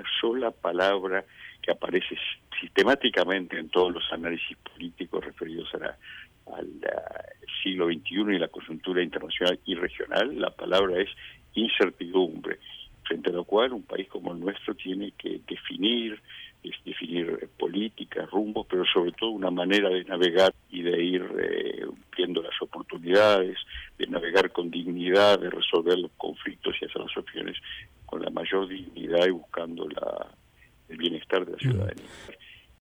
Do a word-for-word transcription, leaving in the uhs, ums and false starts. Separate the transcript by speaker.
Speaker 1: sola palabra que aparece sistemáticamente en todos los análisis políticos referidos a la, al siglo veintiuno y la coyuntura internacional y regional. La palabra es incertidumbre, frente a lo cual un país como el nuestro tiene que definir, es definir políticas, rumbos, pero sobre todo una manera de navegar y de ir eh, viendo las oportunidades, de navegar con dignidad, de resolver los conflictos y hacer las opciones con la mayor dignidad y buscando la, el bienestar de la ciudadanía.